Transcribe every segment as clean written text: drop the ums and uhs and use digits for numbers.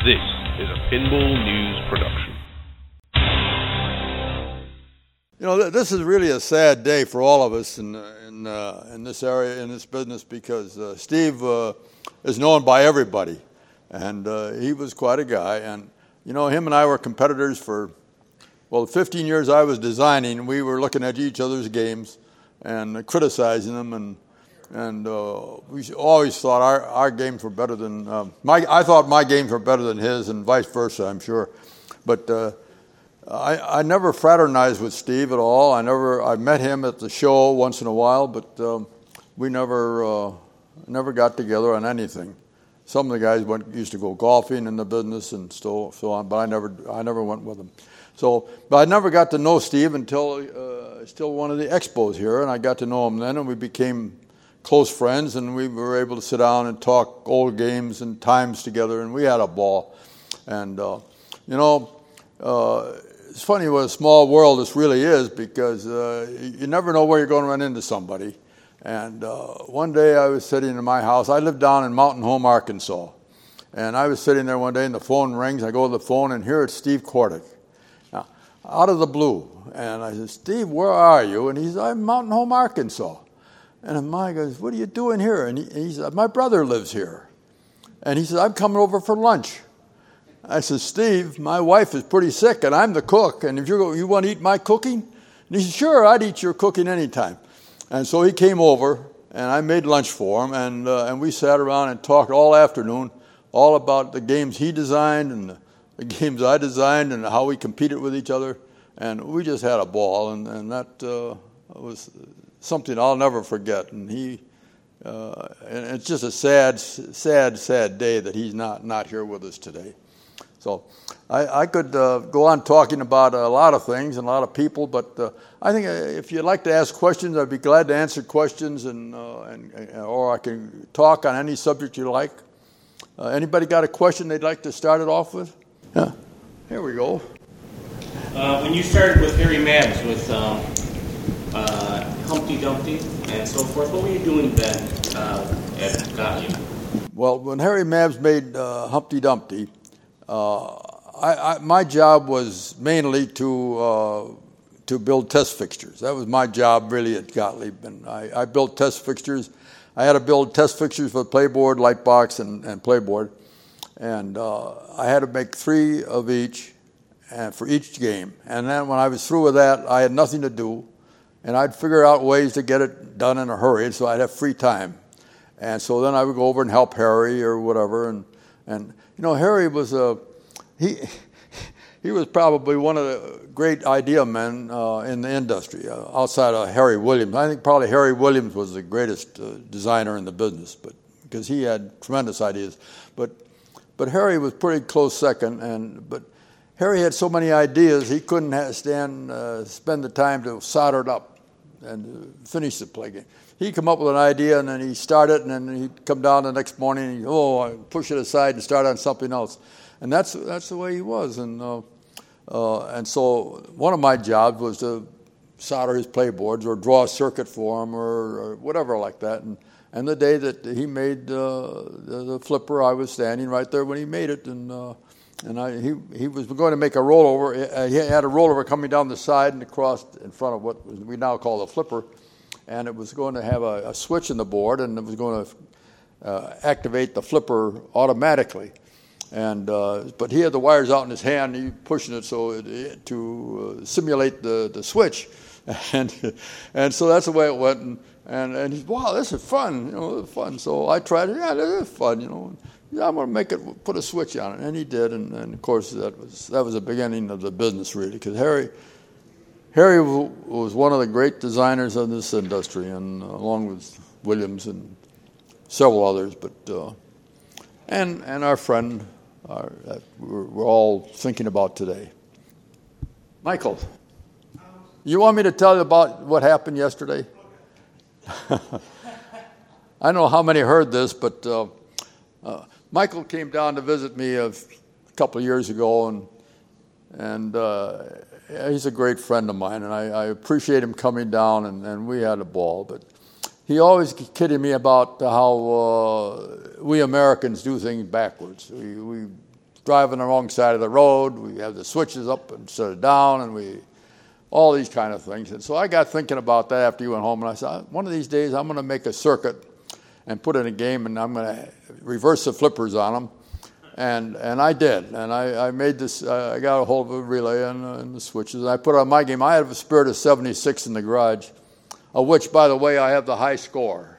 This is a Pinball News production. You know, this is really a sad day for all of us in this area, in this business, because Steve is known by everybody, and he was quite a guy. And you know, him and I were competitors for, well, 15 years I was designing. We were looking at each other's games and criticizing them, and we always thought our games were better than I thought my games were better than his, and vice versa, I'm sure. But I never fraternized with Steve at all. I met him at the show once in a while, but we never got together on anything. Some of the guys used to go golfing in the business and so on, but I never went with them. But I never got to know Steve until one of the expos here, and I got to know him then, and we became close friends, and we were able to sit down and talk old games and times together, and we had a ball. And it's funny what a small world this really is, because you never know where you're going to run into somebody. And one day I was sitting in my house. I lived down in Mountain Home, Arkansas. And I was sitting there one day, and the phone rings. I go to the phone, and here it's Steve Kordick. Now, out of the blue. And I said, "Steve, where are you?" And he said, "I'm in Mountain Home, Arkansas." And Mike goes, "What are you doing here?" And he said, "My brother lives here." And he said, "I'm coming over for lunch." I said, "Steve, my wife is pretty sick, and I'm the cook, and if you want to eat my cooking?" And he said, "Sure, I'd eat your cooking anytime." And so he came over, and I made lunch for him, and we sat around and talked all afternoon, all about the games he designed and the games I designed and how we competed with each other, and we just had a ball, and that was something I'll never forget. And and it's just a sad day that he's not here with us today. So I could go on talking about a lot of things and a lot of people, but I think if you'd like to ask questions, I'd be glad to answer questions, or I can talk on any subject you like. Anybody got a question they'd like to start it off with? Yeah, here we go. When you started with Harry Mabs, with Humpty Dumpty and so forth, what were you doing then at Gottlieb? Well, when Harry Mabs made Humpty Dumpty, my job was mainly to build test fixtures. That was my job really at Gottlieb, and I built test fixtures. I had to build test fixtures for Playboard, Lightbox, and Playboard, and I had to make 3 of each, and for each game. And then when I was through with that, I had nothing to do, and I'd figure out ways to get it done in a hurry, so I'd have free time. And so then I would go over and help Harry or whatever, and you know, Harry was he was probably one of the great idea men in the industry, outside of Harry Williams. I think probably Harry Williams was the greatest designer in the business, but because he had tremendous ideas. But Harry was pretty close second, but Harry had so many ideas he couldn't spend the time to solder it up and finish the play game. He'd come up with an idea, and then he'd start it, and then he'd come down the next morning, and I'd push it aside and start on something else. And that's the way he was. And so one of my jobs was to solder his playboards or draw a circuit for him or whatever like that. And the day that he made the flipper, I was standing right there when he made it, and he was going to make a rollover. He had a rollover coming down the side and across in front of what we now call the flipper. And it was going to have a switch in the board, and it was going to activate the flipper automatically. And but he had the wires out in his hand, and he pushing it to simulate the switch, and so that's the way it went. And he's, "Wow, this is fun, fun." So I tried it. Yeah, this is fun, Yeah, I'm going to put a switch on it, and he did. And of course that was the beginning of the business really, because Harry was one of the great designers of this industry, and along with Williams and several others. But and our friend that we're all thinking about today, Michael. You want me to tell you about what happened yesterday? I don't know how many heard this, but Michael came down to visit me a couple of years ago, and he's a great friend of mine, and I appreciate him coming down, and we had a ball. But he always kidded me about how we Americans do things backwards. We driving the wrong side of the road. We have the switches up instead of down, and all these kind of things. And so I got thinking about that after you went home, and I said, one of these days I'm going to make a circuit and put in a game, and I'm going to reverse the flippers on them. And I did, and I made this. I got a hold of a relay and the switches, and I put it on my game. I have a Spirit of 76 in the garage, of which, by the way, I have the high score.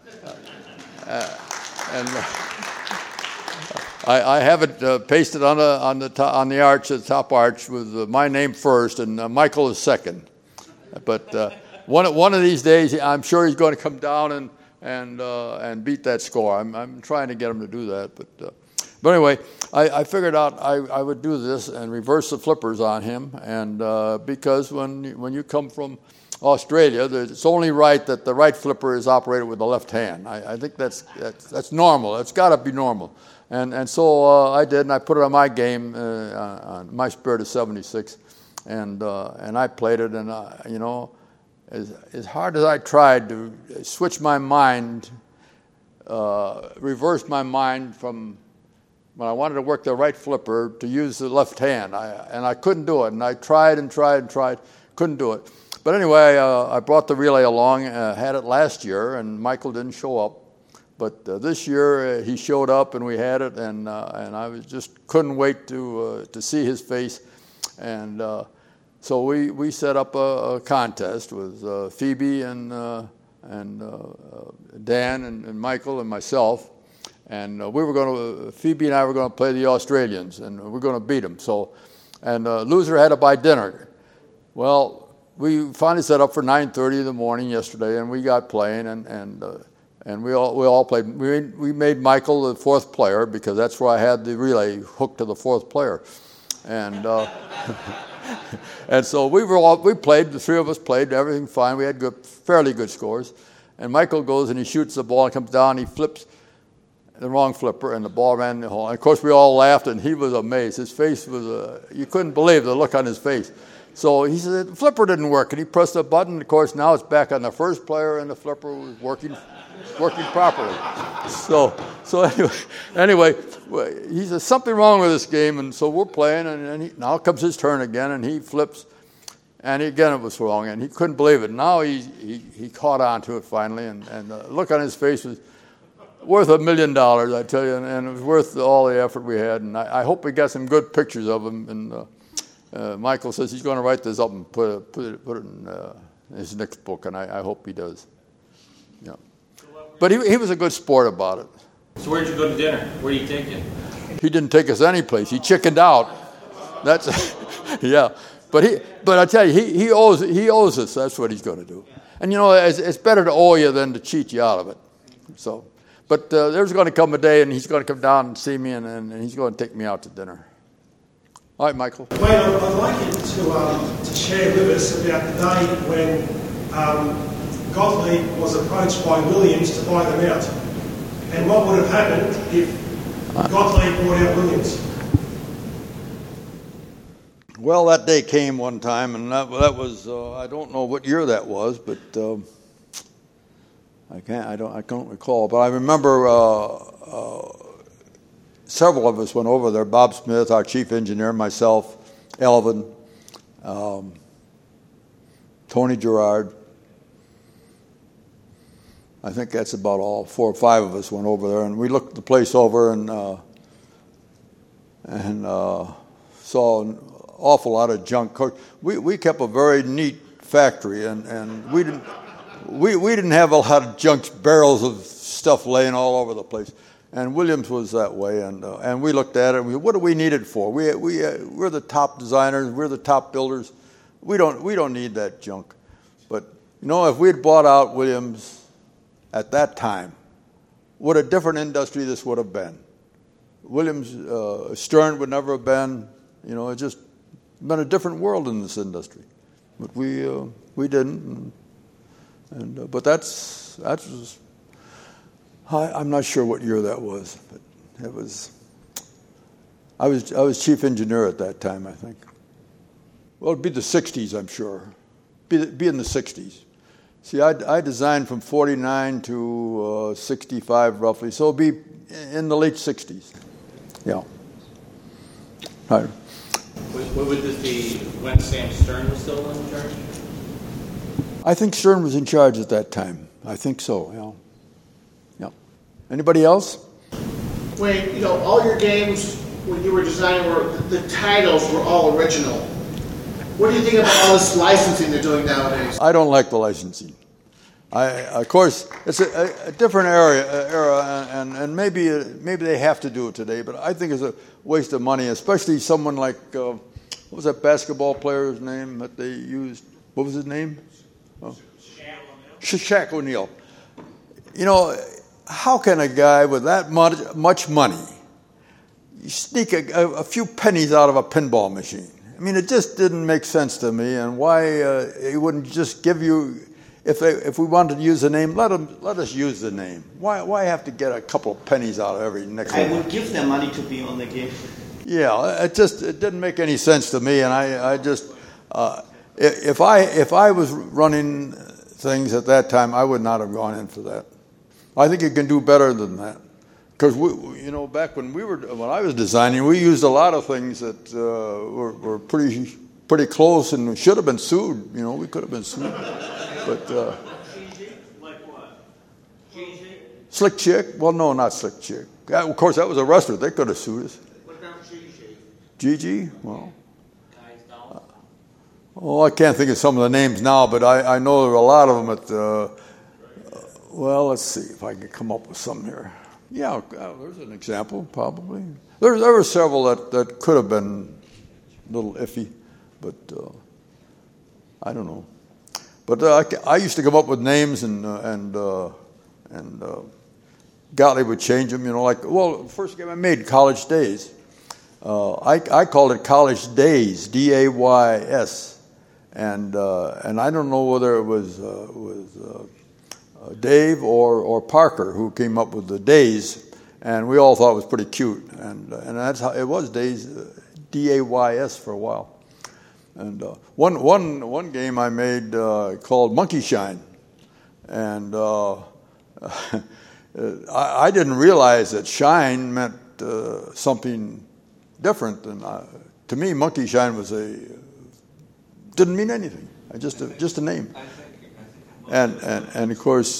I have it pasted on the arch, the top arch, with my name first, and Michael is second. But one of these days, I'm sure he's going to come down and beat that score. I'm trying to get him to do that, but anyway, I figured out I would do this and reverse the flippers on him, and because when you come from Australia, it's only right that the right flipper is operated with the left hand. I think that's normal. It's got to be normal. And so I did, and I put it on my game, on my Spirit of 76, and I played it, and as hard as I tried to switch my mind, reverse my mind from when I wanted to work the right flipper to use the left hand, and I couldn't do it, and I tried and tried and tried, couldn't do it. But anyway, I brought the relay along, had it last year, and Michael didn't show up. But this year he showed up, and we had it, and I just couldn't wait to see his face. And so we set up a contest with Phoebe and Dan and Michael and myself. And Phoebe and I were going to play the Australians, and we're going to beat them. And loser had to buy dinner. Well, we finally set up for 9:30 in the morning yesterday, and we got playing, and we all played. We made Michael the fourth player because that's where I had the relay hooked to the fourth player, and and so we played. The three of us played. Everything fine. We had fairly good scores, and Michael goes and he shoots the ball and comes down. He flips the wrong flipper, and the ball ran in the hole. And of course, we all laughed, and he was amazed. His face was you couldn't believe the look on his face. So he said the flipper didn't work, and he pressed a button. Of course, now it's back on the first player, and the flipper was working properly. So anyway, he says something wrong with this game, and so we're playing, and now comes his turn again, and he flips, and again it was wrong, and he couldn't believe it. Now he caught on to it finally, and the look on his face was worth $1 million, I tell you, and it was worth all the effort we had, and I hope we got some good pictures of him. And Michael says he's going to write this up and put it in his next book, and I hope he does. Yeah. But he was a good sport about it. So where did you go to dinner? Where did he take you? He didn't take us any place. He chickened out. That's yeah. But I tell you, he owes us. That's what he's going to do. And it's better to owe you than to cheat you out of it. So, but there's going to come a day, and he's going to come down and see me, and he's going to take me out to dinner. All right, Michael. Wayne, I'd like you to share with us about the day when Gottlieb was approached by Williams to buy them out, and what would have happened if Gottlieb bought out Williams. Well, that day came one time, and that was I don't know what year that was, but I can't recall. But I remember several of us went over there. Bob Smith, our chief engineer, myself, Elvin, Tony Gerard. I think that's about all. 4 or 5 of us went over there, and we looked the place over and saw an awful lot of junk. We kept a very neat factory, and we didn't have a lot of junk, barrels of stuff laying all over the place. And Williams was that way, and we looked at it. And what do we need it for? We're the top designers. We're the top builders. We don't need that junk. But if we had bought out Williams at that time, what a different industry this would have been. Williams, Stern would never have been. It just been a different world in this industry. But we didn't. But that's. I'm not sure what year that was, but it was. I was chief engineer at that time, I think. Well, it'd be the 60s, I'm sure. Be in the 60s. See, I designed from 49 to 65 roughly, so it'd be in the late 60s. Yeah. Right. Would this be when Sam Stern was still in charge? I think Stern was in charge at that time. I think so, yeah. Anybody else? Wayne, all your games when you were designing the titles were all original. What do you think about all this licensing they're doing nowadays? I don't like the licensing. Of course, it's a different era, and maybe they have to do it today, but I think it's a waste of money, especially someone like, what was that basketball player's name that they used? What was his name? Shaq O'Neal. How can a guy with that much money sneak a few pennies out of a pinball machine? I mean, it just didn't make sense to me, and why he wouldn't just give you, if we wanted to use the name, let us use the name. Why have to get a couple of pennies out of every nickel? I would give them money to be on the game. Yeah, it didn't make any sense to me, and I just if I was running things at that time, I would not have gone in for that. I think you can do better than that, because back when I was designing, we used a lot of things that were pretty close and should have been sued. We could have been sued, but Like what? Slick Chick. Well, no, not Slick Chick. Of course, that was a wrestler. They could have sued us. What about Gigi? Gigi? Well. Oh, I can't think of some of the names now, but I know there were a lot of them at. Well, let's see if I can come up with some here. Yeah, there's an example, probably. There were several that could have been a little iffy, but I don't know. But I used to come up with names, and Gottlieb would change them. The first game I made, College Days. I called it College Days, Days. And I don't know whether it was Dave or Parker who came up with the Days, and we all thought it was pretty cute, and that's how it was, Days, Days for a while. And one game I made called Monkey Shine, and I didn't realize that shine meant something different, and to me, Monkey Shine didn't mean anything. Just a name. And of course,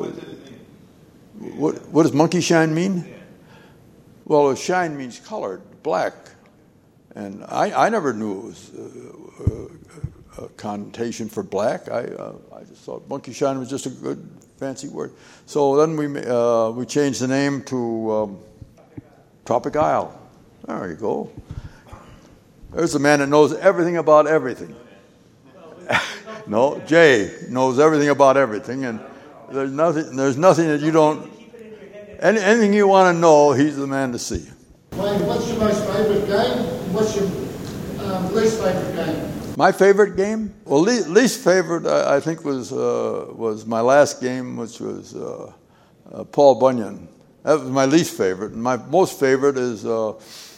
what does Monkey Shine mean? Well, shine means colored, black, and I never knew it was a connotation for black. I just thought Monkey Shine was just a good fancy word. So then we changed the name to Tropic Isle. There you go. There's a man that knows everything about everything. No, Jay knows everything about everything, and there's nothing that you don't. Anything you want to know, he's the man to see. Wayne, what's your most favourite game? What's your least favourite game? My favorite game? Well, least favorite, I think, was my last game, which was Paul Bunyan. That was my least favorite. And my most favorite is, I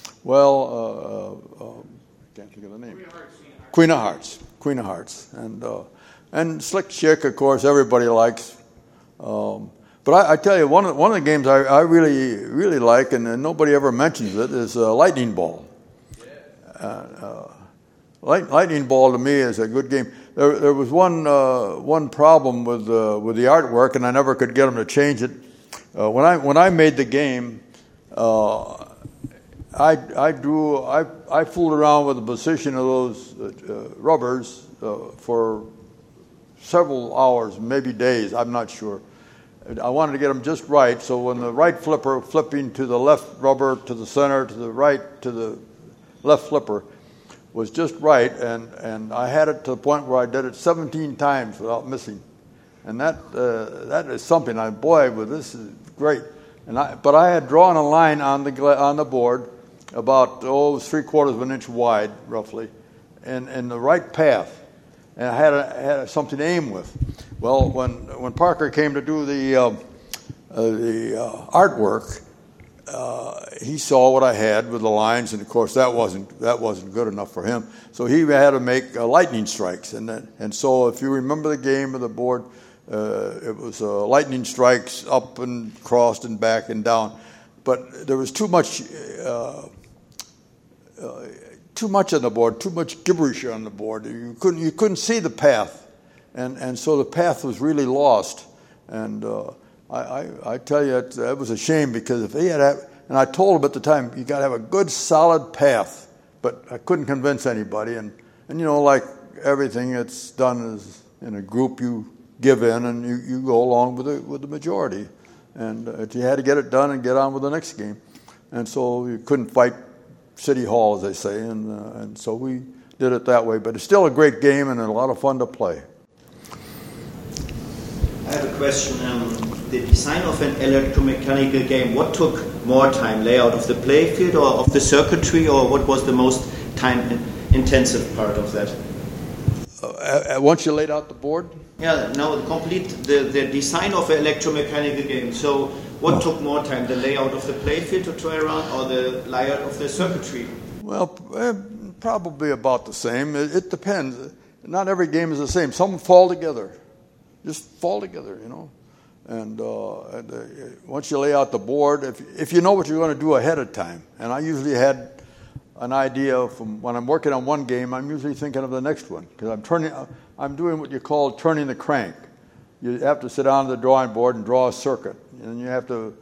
can't think of the name. Queen of Hearts. And Slick Chick, of course, everybody likes. But I tell you, one of the games I really, really like, and nobody ever mentions it, is Lightning Ball. Lightning Ball to me is a good game. There was one problem with the artwork, and I never could get them to change it. When I made the game, I fooled around with the position of those rubbers for several hours, maybe days. I'm not sure. I wanted to get them just right, so when the right flipper flipping to the left rubber, to the center, to the right, to the left flipper was just right, and I had it to the point where I did it 17 times without missing, and that is something. This is great. But I had drawn a line on the board about 3/4 of an inch wide, roughly, in the right path, and I had something to aim with. Well, when Parker came to do the artwork, he saw what I had with the lines, and of course that wasn't good enough for him. So he had to make lightning strikes, and so if you remember the game of the board, it was lightning strikes up and crossed and back and down. But there was too much too much on the board, too much gibberish on the board. You couldn't see the path, and so the path was really lost. And I tell you, that was a shame, because if he had, and I told him at the time, you got to have a good solid path, but I couldn't convince anybody. And like everything that's done is in a group, you give in and you go along with the majority. And you had to get it done and get on with the next game. And so you couldn't fight City Hall, as they say, and so we did it that way. But it's still a great game and a lot of fun to play. I have a question. The design of an electromechanical game, what took more time, layout of the playfield or of the circuitry, or what was the most time-intensive part of that? Once you laid out the board? Yeah, no, the design of an electromechanical game. So what took more time, the layout of the playfield to try around, or the layout of the circuitry? Well, probably about the same. It depends. Not every game is the same. Some fall together. Just fall together, And once you lay out the board, if you know what you're going to do ahead of time, and I usually had an idea from when I'm working on one game, I'm usually thinking of the next one, because I'm doing what you call turning the crank. You have to sit down at the drawing board and draw a circuit, and you have to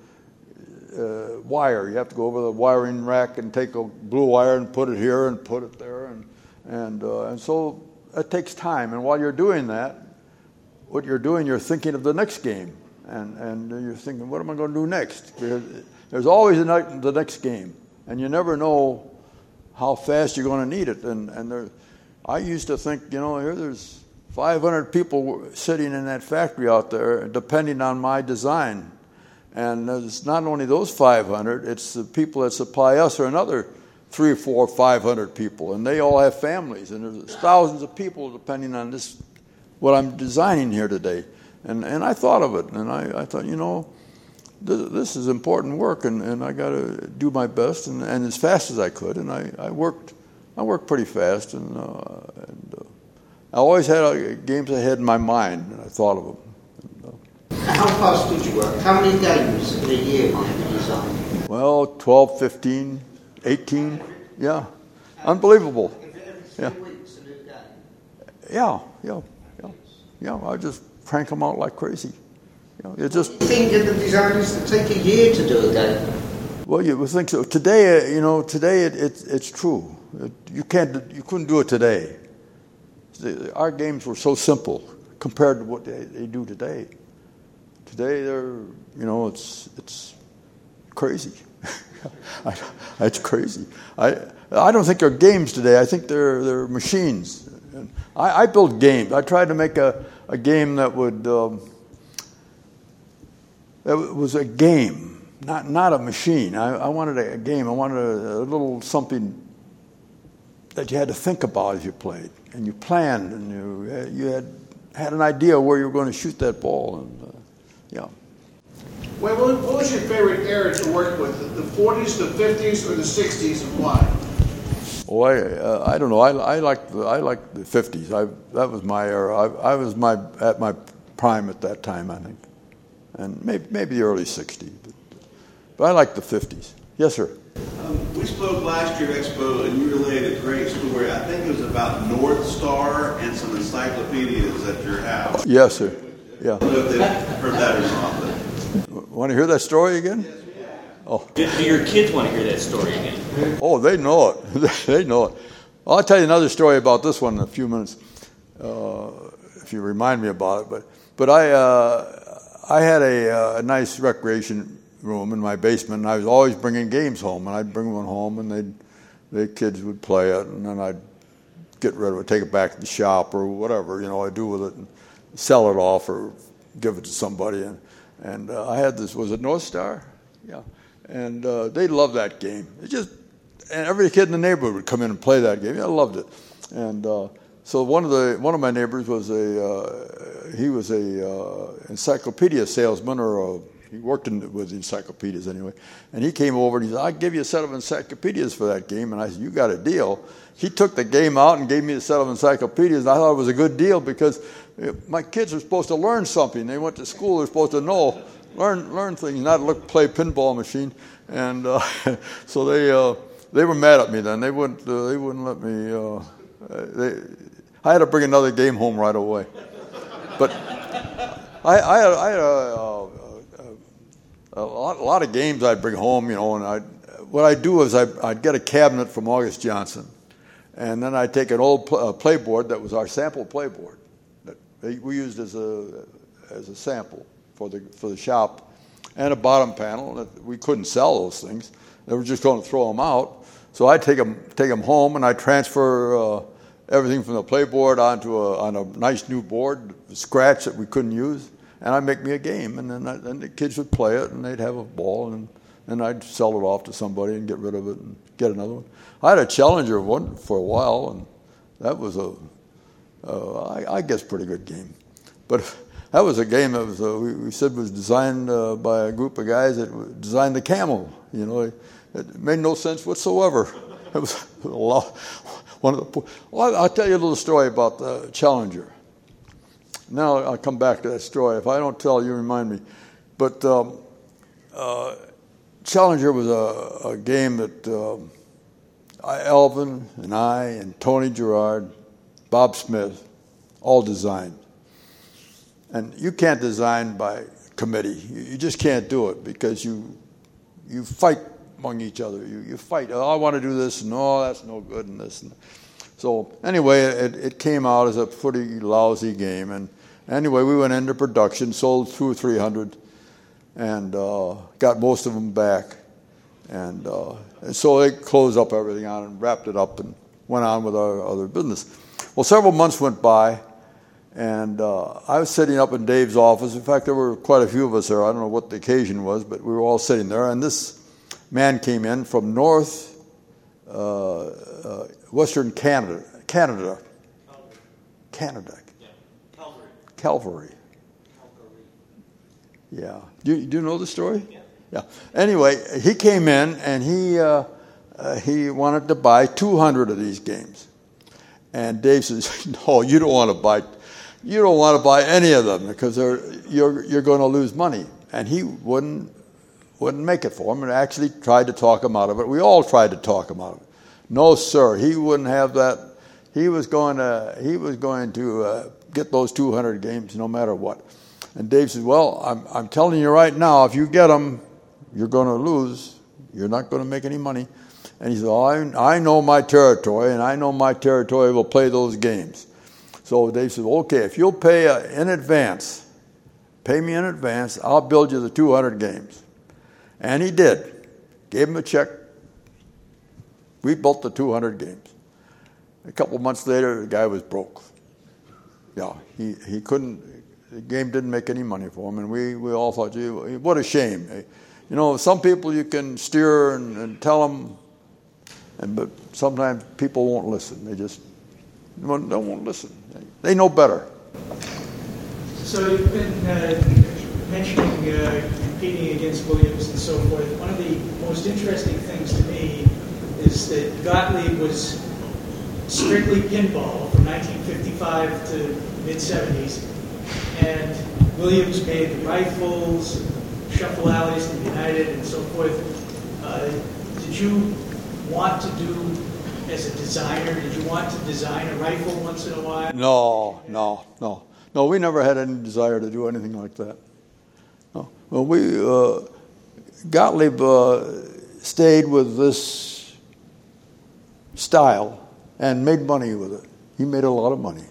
wire. You have to go over the wiring rack and take a blue wire and put it here and put it there, and so it takes time. And while you're doing that, what you're doing, you're thinking of the next game, and you're thinking, what am I going to do next? Because there's always the next game, and you never know how fast you're going to need it. And I used to think, here there's 500 people sitting in that factory out there, depending on my design. And it's not only those 500, it's the people that supply us are another 300, 400, 500 people, and they all have families, and there's thousands of people depending on what I'm designing here today. And I thought of it, and I thought, this is important work, and I got to do my best and as fast as I could. And I worked pretty fast, and I always had games ahead in my mind, and I thought of them. How fast did you work? How many games in a year did you design? Well, 12, 15, 18, yeah. Unbelievable. Every 3 weeks a new game? Yeah, I just crank them out like crazy. You think of the designers that take a year to do a game? Well, you would think so. Today, it's true. You couldn't do it today. Our games were so simple compared to what they do today. Today, it's crazy. It's crazy. I don't think they're games today. I think they're machines. I build games. I tried to make a game that was a game, not a machine. I wanted a game. I wanted a little something that you had to think about as you played, and you planned, and you had an idea where you were going to shoot that ball, and yeah. What was your favorite era to work with? The 40s, the 50s, or the 60s, and why? Oh, I don't know. I like the 50s. That was my era. I was at my prime at that time, I think, and maybe the early 60s. But I like the 50s. Yes, sir. We spoke last year at Expo, and you relayed a great story. I think it was about North Star and some encyclopedias at your house. Yes, sir. Yeah. I don't know if they've heard that or not. But. Want to hear that story again? Oh. Do your kids want to hear that story again? Oh, they know it. They know it. Well, I'll tell you another story about this one in a few minutes, if you remind me about it. But I had a nice recreation room in my basement, and I was always bringing games home, and I'd bring one home, and the kids would play it, and then I'd get rid of it, take it back to the shop or whatever, I'd do with it, and sell it off or give it to somebody. And I had this, was it North Star? Yeah. And they loved that game. And every kid in the neighborhood would come in and play that game. I loved it. And so one of my neighbors was he was a encyclopedia salesman, or he worked with encyclopedias anyway. And he came over and he said, "I'll give you a set of encyclopedias for that game." And I said, "You got a deal." He took the game out and gave me a set of encyclopedias. And I thought it was a good deal because my kids were supposed to learn something. They went to school. They're supposed to learn things, not play pinball machine. And so they were mad at me then. They wouldn't let me. I had to bring another game home right away. But I had a lot of games I'd bring home, and what I'd do is I'd get a cabinet from August Johnson, and then I'd take an old playboard that was our sample playboard that we used as a sample for the shop, and a bottom panel that we couldn't sell those things. They were just going to throw them out. So I'd take them home, and I'd transfer everything from the playboard on a nice new board, scratch that we couldn't use, and I'd make me a game, and then the kids would play it, and they'd have a ball, and I'd sell it off to somebody and get rid of it and get another one. I had a Challenger one for a while, and that was I guess, pretty good game. But that was a game that we said was designed by a group of guys that designed the camel. It made no sense whatsoever. It was I'll tell you a little story about the Challenger. Now I'll come back to that story. If I don't tell you, remind me. But Challenger was a game that Alvin and I and Tony Gerard, Bob Smith, all designed. And you can't design by committee. You just can't do it because you fight among each other. You fight. Oh, I want to do this, and oh, that's no good, and this. So anyway, it came out as a pretty lousy game. And anyway, we went into production, sold 200 or 300, and got most of them back. And so they closed up everything on and wrapped it up and went on with our other business. Well, several months went by, and I was sitting up in Dave's office. In fact, there were quite a few of us there. I don't know what the occasion was, but we were all sitting there. And this man came in from Western Canada. Calvary. Yeah. Do you know the story? Yeah. Anyway, he came in and he wanted to buy 200 of these games. And Dave says, "No, you don't want to buy any of them because you're going to lose money." And he wouldn't make it for him, and actually tried to talk him out of it. We all tried to talk him out of it. No, sir, he wouldn't have that. He was going to get those 200 games no matter what. And Dave said, "Well, I'm telling you right now, if you get them, you're going to lose. You're not going to make any money." And he said, "Oh, I know my territory, and I know my territory will play those games." So Dave said, "Okay, if you'll pay me in advance, I'll build you the 200 games." And he did. Gave him a check. We built the 200 games. A couple months later, the guy was broke. Yeah, he couldn't. The game didn't make any money for him, and we all thought, "Gee, what a shame." Some people you can steer and tell them, but sometimes people won't listen. They just won't listen. They know better. So you've been mentioning competing against Williams and so forth. One of the most interesting things to me is that Gottlieb was strictly pinball from 1955 to mid-70s, and Williams made the rifles, Shuffle Alleys, the United, and so forth. Did you want to do, as a designer, did you want to design a rifle once in a while? No, we never had any desire to do anything like that. No. Well, Gottlieb stayed with this style and made money with it. He made a lot of money.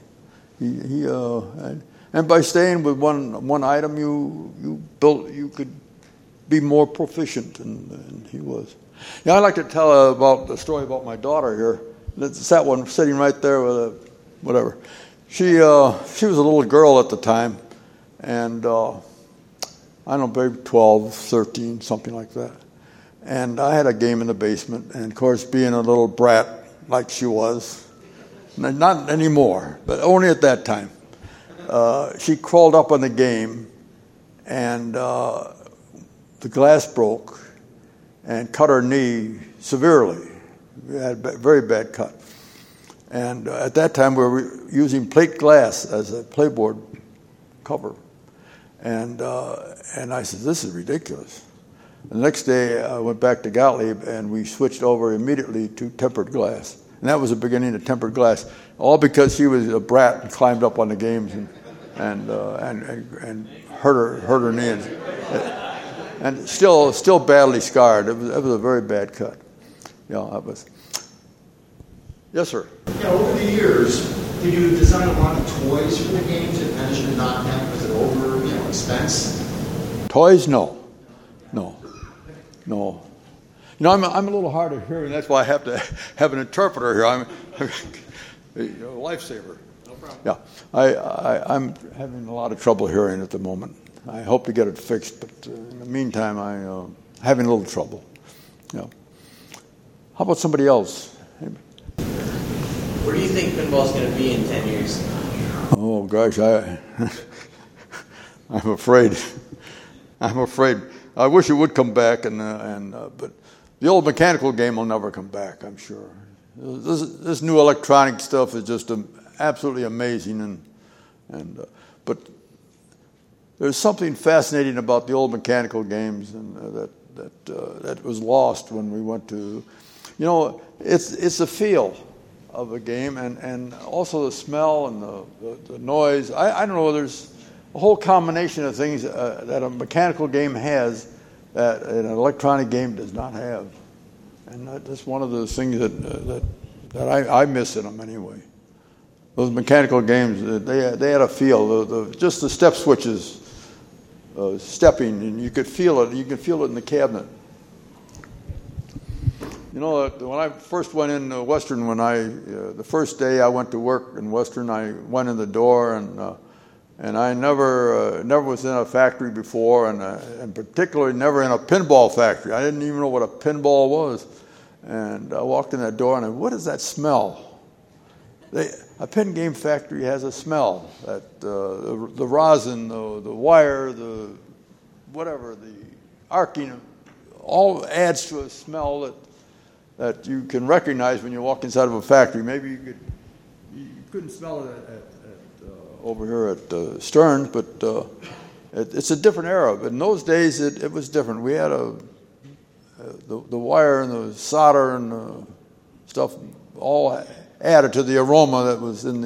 And by staying with one item, you could be more proficient, and he was. I'd like to tell about the story about my daughter here. It's that one sitting right there with whatever. She was a little girl at the time, and I don't know, maybe 12, 13, something like that. And I had a game in the basement, and of course, being a little brat like she was, not anymore, but only at that time, she crawled up on the game, and the glass broke and cut her knee severely. We had a very bad cut. And at that time, we were using plate glass as a playboard cover. And I said, "This is ridiculous." The next day, I went back to Gottlieb, and we switched over immediately to tempered glass. And that was the beginning of tempered glass, all because she was a brat and climbed up on the games and hurt her knee. And still badly scarred. It was a very bad cut. That was. Yes, sir. Over the years, did you design a lot of toys for the games and manage to not have with an over, expense? Toys? No. I'm a little hard of hearing. That's why I have to have an interpreter here. I'm a lifesaver. No problem. Yeah, I'm having a lot of trouble hearing at the moment. I hope to get it fixed, but in the meantime, I'm having a little trouble. Yeah. How about somebody else? Where do you think pinball's going to be in 10 years? Oh gosh, I'm afraid. I wish it would come back, but the old mechanical game will never come back, I'm sure. This new electronic stuff is just absolutely amazing, but there's something fascinating about the old mechanical games, and that was lost when we went to. It's the feel of a game, and also the smell and the noise. I don't know. There's a whole combination of things that a mechanical game has that an electronic game does not have, and that's one of the things that I miss in them anyway. Those mechanical games, they had a feel. Just the step switches, stepping, and you could feel it. You could feel it in the cabinet. When I first went in Western, the first day I went to work in Western, I went in the door, and I never was in a factory before, and particularly never in a pinball factory. I didn't even know what a pinball was. And I walked in that door, and what is that smell? A pin game factory has a smell. That the rosin, the wire, the arcing, all adds to a smell that you can recognize when you walk inside of a factory. Maybe you couldn't smell it over here at Stearns, but it's a different era. But in those days, it was different. We had the wire and the solder and the stuff all added to the aroma that was in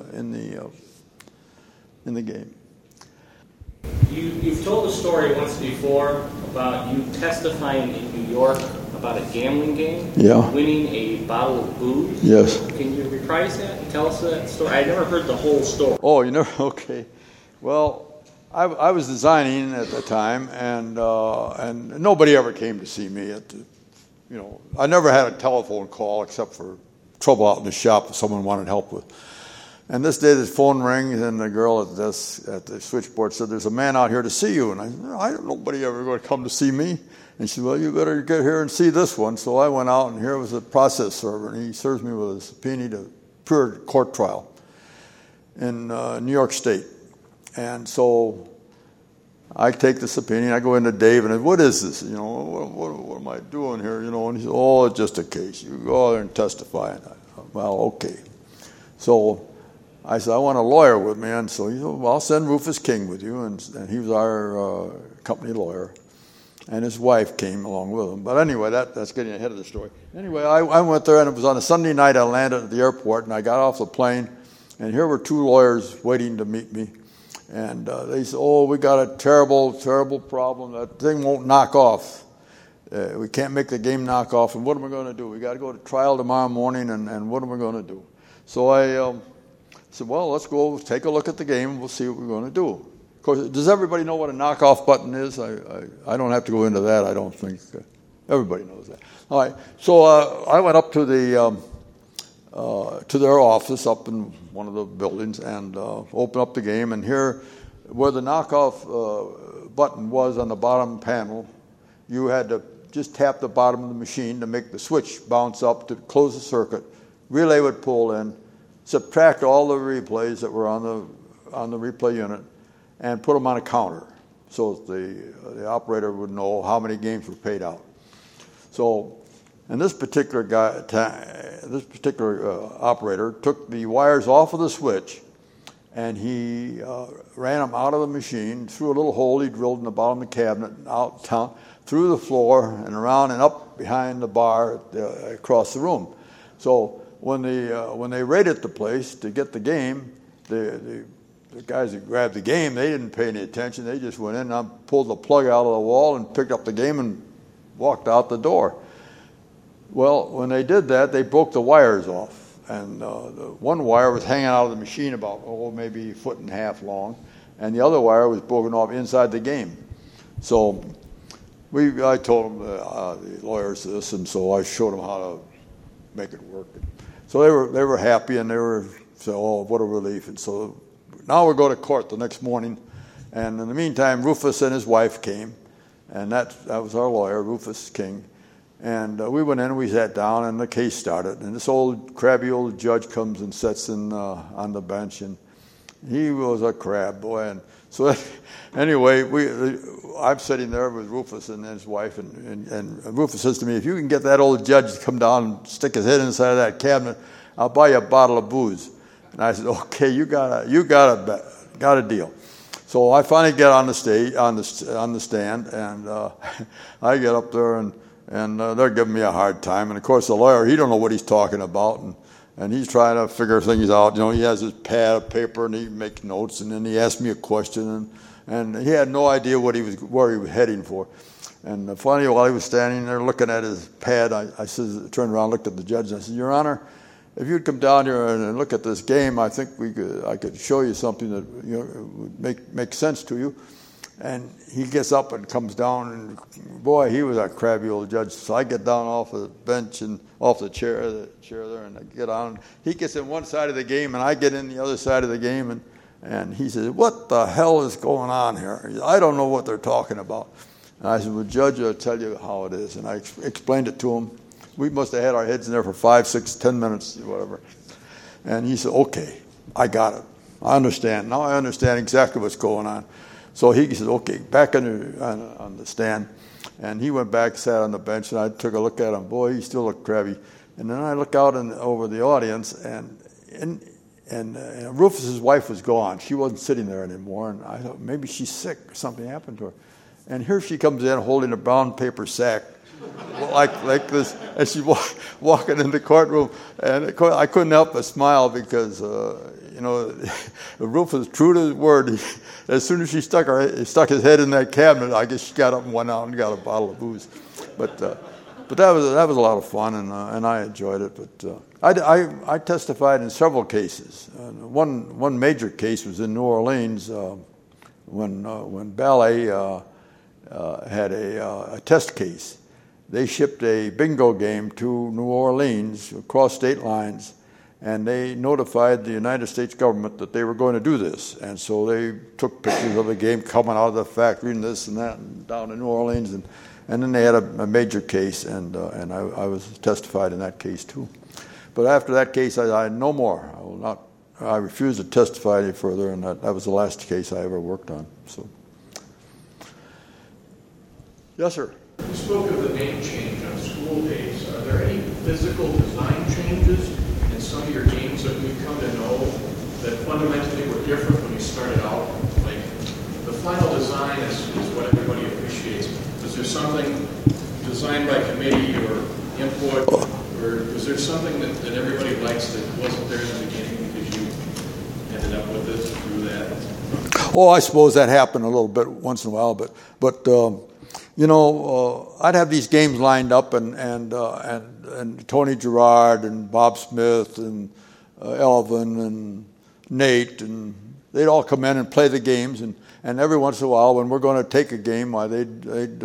the game. You've told a story once before about you testifying in New York about a gambling game, winning a bottle of booze. Yes. Can you reprise that and tell us that story? I never heard the whole story. Oh, you never? Okay. Well, I was designing at the time, and nobody ever came to see me. I never had a telephone call except for trouble out in the shop that someone wanted help with. And this day, the phone rings, and the girl at the switchboard said, "There's a man out here to see you." And I said, "Nobody ever going to come to see me." And she said, "Well, you better get here and see this one." So I went out, and here was a process server, and he serves me with a subpoena to pure court trial in New York State. And so I take the subpoena, and I go into Dave, and I said, "What is this? What am I doing here?" And he said, "Oh, it's just a case. You go out there and testify." And well, okay. So I said, "I want a lawyer with me." And so he said, "Well, I'll send Rufus King with you." And he was our company lawyer. And his wife came along with him. But anyway, that's getting ahead of the story. Anyway, I went there, and it was on a Sunday night. I landed at the airport, and I got off the plane, and here were two lawyers waiting to meet me. And they said, "Oh, we got a terrible, terrible problem. That thing won't knock off. We can't make the game knock off. And what am I going to do? We got to go to trial tomorrow morning, and what am I going to do?" So I said, "Well, let's go take a look at the game, and we'll see what we're going to do." Of course, does everybody know what a knockoff button is? I don't have to go into that, I don't think. Everybody knows that. All right. So I went up to their office up in one of the buildings and opened up the game. And here, where the knockoff button was on the bottom panel, you had to just tap the bottom of the machine to make the switch bounce up to close the circuit. Relay would pull in, subtract all the replays that were on the replay unit, and put them on a counter so the operator would know how many games were paid out. So, and this particular operator took the wires off of the switch, and he ran them out of the machine through a little hole he drilled in the bottom of the cabinet, out through the floor and around and up behind the bar across the room. So when they raided the place to get the game, the guys that grabbed the game, they didn't pay any attention. They just went in and pulled the plug out of the wall and picked up the game and walked out the door. Well, when they did that, they broke the wires off. And the one wire was hanging out of the machine about, maybe a foot and a half long. And the other wire was broken off inside the game. So I told them, the lawyers, this, and so I showed them how to make it work. So they were happy, and they were saying, what a relief. And so now we're going to court the next morning. And in the meantime, Rufus and his wife came, and that was our lawyer, Rufus King. And we went in and we sat down, and the case started. And this crabby old judge comes and sits on the bench, and he was a crab, boy. And so anyway, I'm sitting there with Rufus and his wife, and Rufus says to me, if you can get that old judge to come down and stick his head inside of that cabinet, I'll buy you a bottle of booze. And I said, okay, you got a deal. So I finally get on the stand, and I get up there, and they're giving me a hard time. And of course, the lawyer, he don't know what he's talking about, and he's trying to figure things out. He has his pad of paper, and he makes notes, and then he asked me a question, and he had no idea where he was heading for. And finally, while he was standing there looking at his pad, I turned around, looked at the judge, and I said, Your Honor, if you'd come down here and look at this game, I think I could show you something that would make sense to you. And he gets up and comes down, and boy, he was a crabby old judge. So I get down off the bench and off the chair there, and I get on. He gets in one side of the game, and I get in the other side of the game, and he says, what the hell is going on here? He said, I don't know what they're talking about. And I said, well, Judge, I'll tell you how it is. And I explained it to him. We must have had our heads in there for 5, 6, 10 minutes, whatever. And he said, okay, I got it. I understand. Now I understand exactly what's going on. So he said, okay, back on the stand. And he went back, sat on the bench, and I took a look at him. Boy, he still looked crabby. And then I look out over the audience, and Rufus's wife was gone. She wasn't sitting there anymore. And I thought maybe she's sick or something happened to her. And here she comes in holding a brown paper sack like this, and she's walking in the courtroom. And I couldn't help but smile because, Rufus, true to his word, as soon as she stuck his head in that cabinet, I guess she got up and went out and got a bottle of booze. But that was a lot of fun, and I enjoyed it. But I testified in several cases. One major case was in New Orleans when Ballet had a test case. They shipped a bingo game to New Orleans across state lines, and they notified the United States government that they were going to do this. And so they took pictures of the game coming out of the factory and this and that and down in New Orleans. And then they had a major case, and I was testified in that case too. But after that case, I no more. I refused to testify any further, and that was the last case I ever worked on. So, yes, sir. You spoke of the name change on school days. Are there any physical design changes in some of your games that we've come to know that fundamentally were different when you started out? Like, the final design is what everybody appreciates. Was there something designed by committee or input, or was there something that everybody likes that wasn't there in the beginning because you ended up with this through that? Oh, I suppose that happened a little bit once in a while, but I'd have these games lined up, and Tony Gerard and Bob Smith and Elvin and Nate, and they'd all come in and play the games, and every once in a while, when we're going to take a game, they'd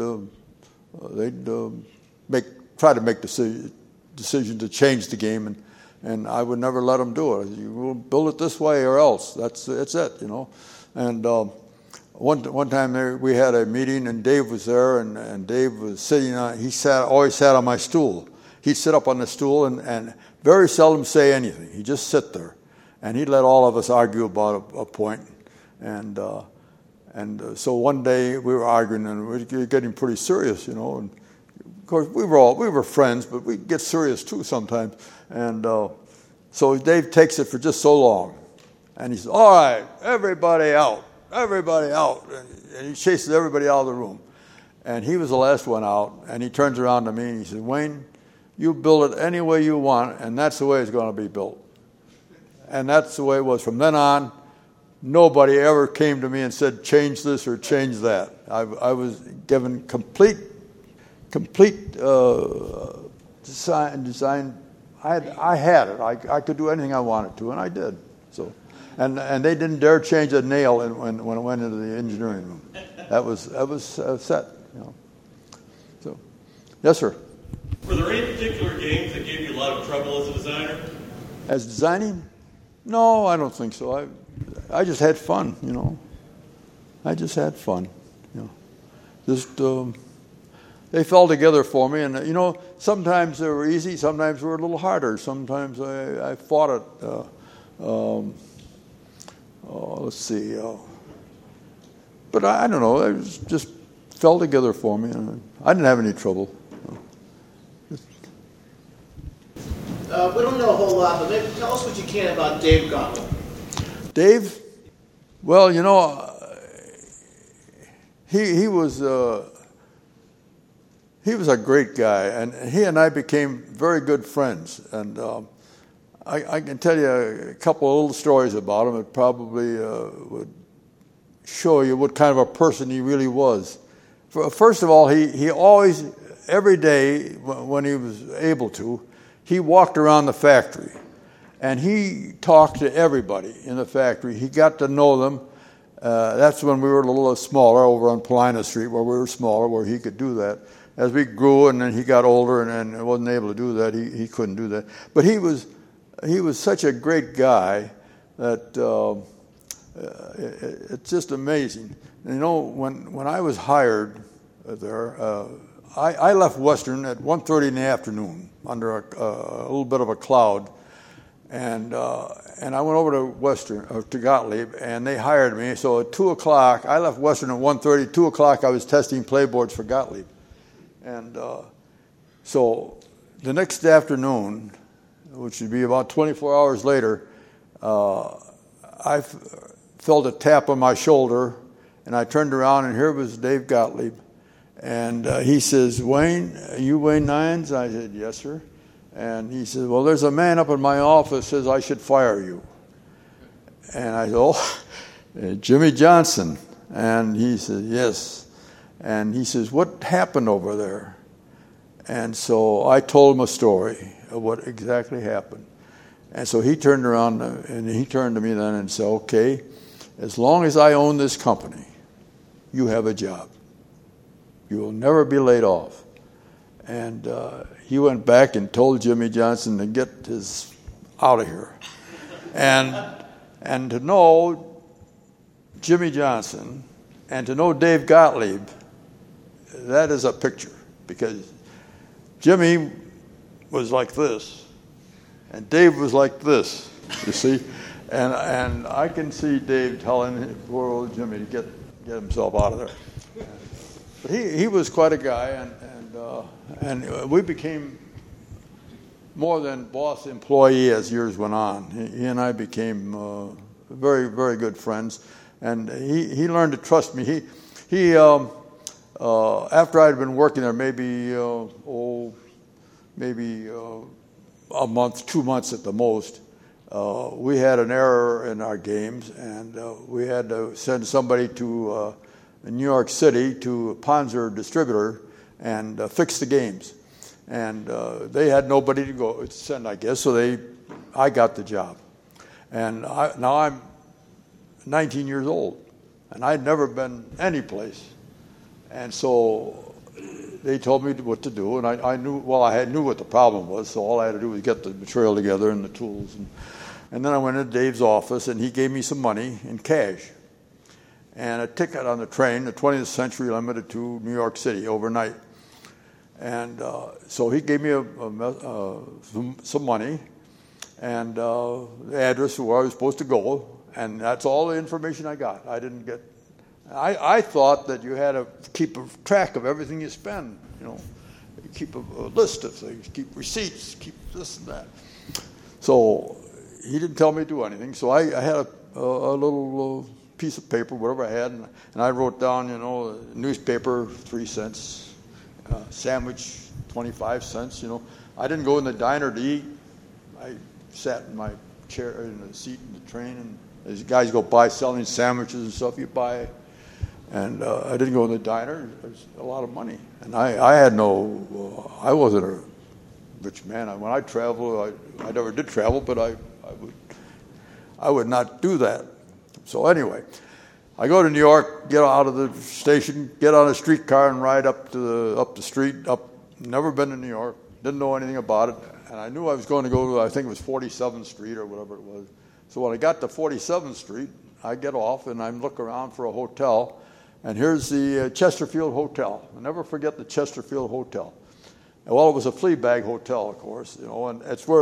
try to make decision to change the game, and I would never let them do it. You will build it this way or else. That's it, And one time we had a meeting, and Dave was there, and Dave was sitting on. Always sat on my stool. He'd sit up on the stool and very seldom say anything. He'd just sit there, and he'd let all of us argue about a point. And so one day we were arguing, and we were getting pretty serious, And of course we were friends, but we get serious too sometimes. And so Dave takes it for just so long, and he says, "All right, everybody out. Everybody out," and he chases everybody out of the room. And he was the last one out, and he turns around to me and he said, Wayne, you build it any way you want, and that's the way it's going to be built. And that's the way it was. From then on, nobody ever came to me and said, change this or change that. I was given complete design. I had it. I could do anything I wanted to, and I did. So, and they didn't dare change a nail when it went into the engineering room. That was set. You know. So, yes, sir. Were there any particular games that gave you a lot of trouble as a designer? As designing? No, I don't think so. I just had fun, you know. I just had fun, you know. Just they fell together for me, and you know, sometimes they were easy, sometimes they were a little harder. Sometimes I fought it. Let's see. But I don't know. It just fell together for me. I didn't have any trouble. We don't know a whole lot, but maybe tell us what you can about Dave Gottlieb. Dave? Well, you know, he was a great guy, and he and I became very good friends. And I can tell you a couple of little stories about him. It probably would show you what kind of a person he really was. First of all, he always, every day when he was able to, he walked around the factory, and he talked to everybody in the factory. He got to know them. That's when we were a little smaller over on Paulina Street, where we were smaller, where he could do that. As we grew and then he got older and wasn't able to do that, he couldn't do that. But he was such a great guy that it's just amazing. And, you know, when I was hired there, I left Western at 1:30 in the afternoon under a little bit of a cloud, and I went over to Western to Gottlieb, and they hired me. So at 2 o'clock, I left Western at 1:30. 2 o'clock, I was testing playboards for Gottlieb, and so the next afternoon, which would be about 24 hours later, I felt a tap on my shoulder, and I turned around, and here was Dave Gottlieb. And he says, Wayne, you Wayne Nines? I said, yes, sir. And he says, well, there's a man up in my office says I should fire you. And I said, oh, Jimmy Johnson. And he said, yes. And he says, what happened over there? And so I told him a story of what exactly happened. And so he turned around and he turned to me then and said, okay, as long as I own this company, you have a job. You will never be laid off. And he went back and told Jimmy Johnson to get his out of here. And to know Jimmy Johnson and to know Dave Gottlieb, that is a picture. Because Jimmy was like this, and Dave was like this, you see. And I can see Dave telling poor old Jimmy to get himself out of there. But he was quite a guy, and we became more than boss employee as years went on. He and I became very, very good friends, and he learned to trust me. He after I'd been working there maybe a month, 2 months at the most, we had an error in our games, and we had to send somebody to New York City to a Panzer distributor and fix the games. And they had nobody to send, I guess, so I got the job. And now I'm 19 years old, and I'd never been any place. And so they told me what to do, and I knew what the problem was, so all I had to do was get the material together and the tools. And then I went into Dave's office, and he gave me some money in cash and a ticket on the train, the 20th Century Limited to New York City overnight. And so he gave me some money and the address where I was supposed to go, and that's all the information I got. I didn't get. I thought that you had to keep a track of everything you spend. You know, you keep a list of things, keep receipts, keep this and that. So he didn't tell me to do anything. So I had a little piece of paper, whatever I had, and I wrote down, newspaper, 3 cents, sandwich, 25 cents, I didn't go in the diner to eat. I sat in my chair, in the seat in the train, and as guys go by selling sandwiches and stuff, you buy. And I didn't go in the diner. It was a lot of money. And I had I wasn't a rich man. When I traveled, I never did travel, but I would not do that. So anyway, I go to New York, get out of the station, get on a streetcar and ride up the street. Never been to New York, didn't know anything about it. And I knew I was going to go to, I think it was 47th Street or whatever it was. So when I got to 47th Street, I get off and I look around for a hotel. And here's the Chesterfield Hotel. I'll never forget the Chesterfield Hotel. Well, it was a flea bag hotel, of course, and it's where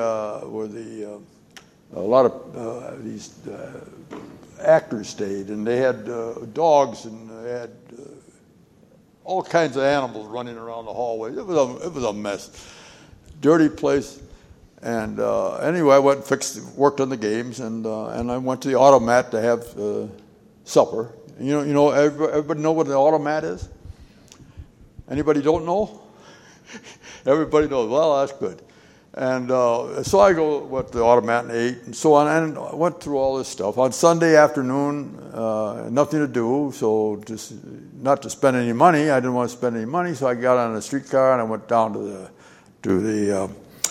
a lot of these actors stayed, and they had dogs, and they had all kinds of animals running around the hallway. It was a mess, dirty place. And anyway, I went and worked on the games, and I went to the Automat to have supper. Everybody know what the Automat is? Anybody don't know? Everybody knows. Well, that's good. And so I went to the Automat and ate and so on, and I went through all this stuff. On Sunday afternoon, nothing to do, so just not to spend any money. I didn't want to spend any money, so I got on a streetcar and I went down to the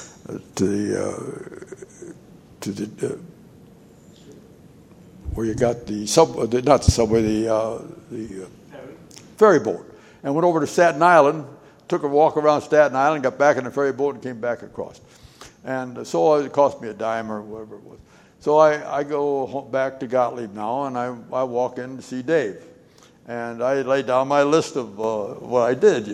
where you got the subway, not the subway, the ferry boat, and went over to Staten Island. Took a walk around Staten Island, got back in the ferry boat, and came back across. And so it cost me a dime or whatever it was. So I go back to Gottlieb now, and I walk in to see Dave. And I lay down my list of what I did,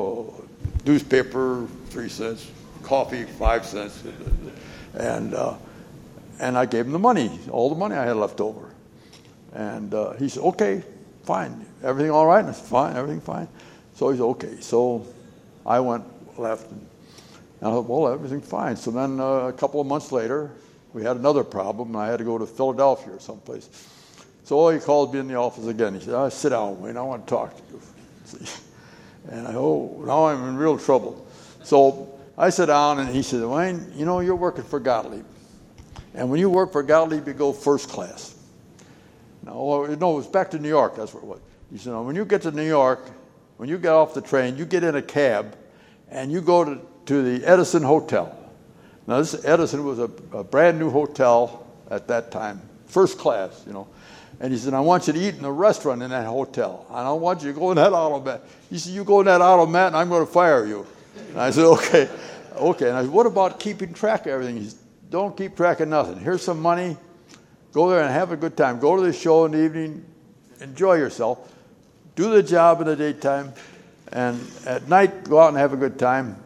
newspaper, 3 cents, coffee, 5 cents. And I gave him the money, all the money I had left over. And he said, okay, fine. Everything all right? And I said, fine, everything fine. So he said, okay. So I left, and I thought, well, everything's fine. So then a couple of months later, we had another problem, and I had to go to Philadelphia or someplace. So he called me in the office again. He said, sit down, Wayne, I want to talk to you. And now I'm in real trouble. So I sat down, and he said, Wayne, you're working for Gottlieb. And when you work for Gottlieb, you go first class. No, it was back to New York, that's what it was. He said, when you get to New York, when you get off the train, you get in a cab, and you go to the Edison Hotel. Now, this Edison was a brand new hotel at that time, first class, And he said, I want you to eat in a restaurant in that hotel. And I want you to go in that Automat. He said, you go in that Automat, and I'm going to fire you. And I said, okay. And I said, what about keeping track of everything? He said, don't keep track of nothing. Here's some money. Go there and have a good time. Go to the show in the evening. Enjoy yourself. Do the job in the daytime, and at night go out and have a good time.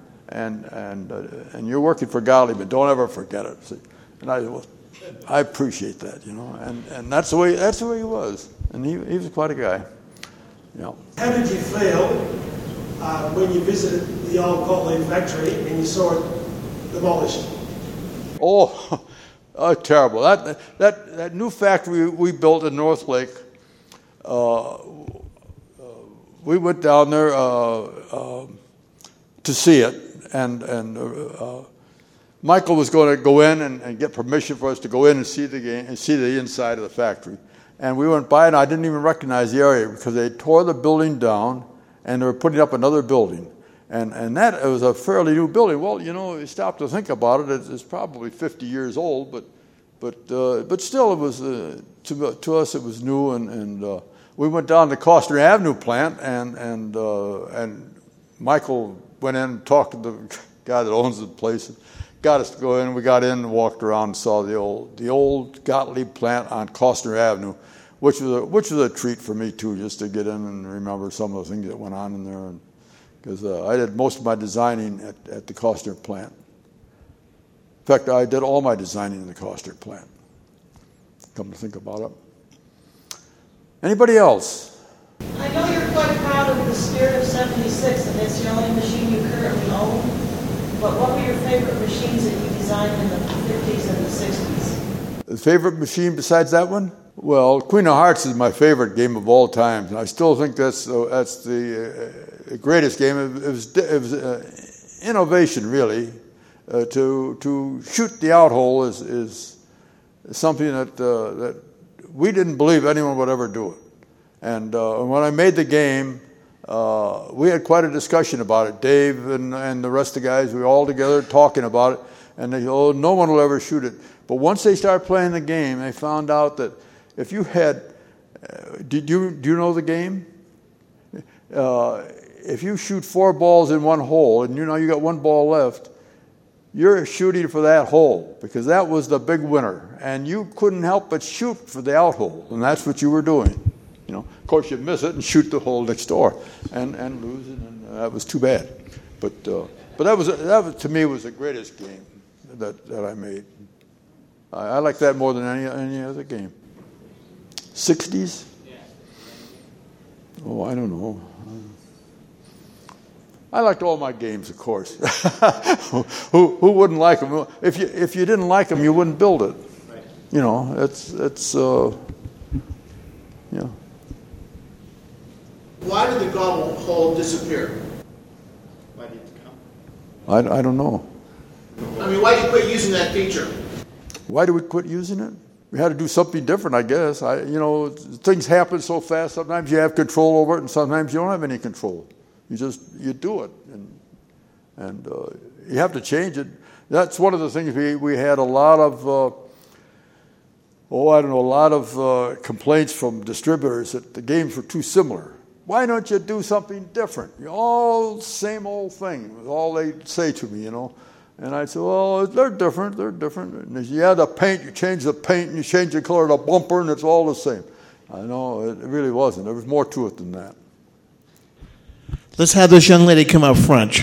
And you're working for Gottlieb, but don't ever forget it. See? And I said, well, I appreciate that, And that's the way he was, and he was quite a guy. How did you feel when you visited the old Gottlieb factory and you saw it demolished? Oh, terrible! That new factory we built in North Lake. We went down there to see it, and Michael was going to go in and get permission for us to go in and see the game and see the inside of the factory. And we went by, and I didn't even recognize the area because they tore the building down, and they were putting up another building. And it was a fairly new building. Well, you stop to think about it, it's probably 50 years old, but still, it was to us it was new, and we went down to Costner Avenue plant, and Michael went in and talked to the guy that owns the place, and got us to go in. We got in and walked around and saw the old Gottlieb plant on Costner Avenue, which was a treat for me too, just to get in and remember some of the things that went on in there, because I did most of my designing at the Costner plant. In fact, I did all my designing in the Costner plant. Come to think about it. Anybody else? I know you're quite proud of the Spirit of 76, and it's the only machine you currently own. But what were your favorite machines that you designed in the 50s and the 60s? The favorite machine besides that one? Well, Queen of Hearts is my favorite game of all time. I still think that's the greatest game. It was innovation, really. To shoot the out hole is something that we didn't believe anyone would ever do it. And when I made the game, we had quite a discussion about it. Dave and the rest of the guys, we were all together talking about it. And they said, oh, no one will ever shoot it. But once they started playing the game, they found out that if you had, do you know the game? If you shoot 4 balls in one hole, and you got 1 ball left, you're shooting for that hole, because that was the big winner. And you couldn't help but shoot for the out hole, and that's what you were doing. Of course, you'd miss it and shoot the hole next door and lose it, and that was too bad. But that was to me was the greatest game that I made. I like that more than any other game. 60s? Yeah. Oh, I don't know. I liked all my games, of course. Who wouldn't like them? If you didn't like them, you wouldn't build it. Right. It's yeah. Why did the gobble hole disappear? Why did it come? I don't know. I mean, why did you quit using that feature? Why did we quit using it? We had to do something different, I guess. Things happen so fast. Sometimes you have control over it, and sometimes you don't have any control. You do it, and you have to change it. That's one of the things we had a lot of. Complaints from distributors that the games were too similar. Why don't you do something different? All same old thing was all they'd say to me, And I'd say, well, they're different. And they say, yeah, the paint, you change the paint and you change the color of the bumper and it's all the same. I know, it really wasn't. There was more to it than that. Let's have this young lady come up front.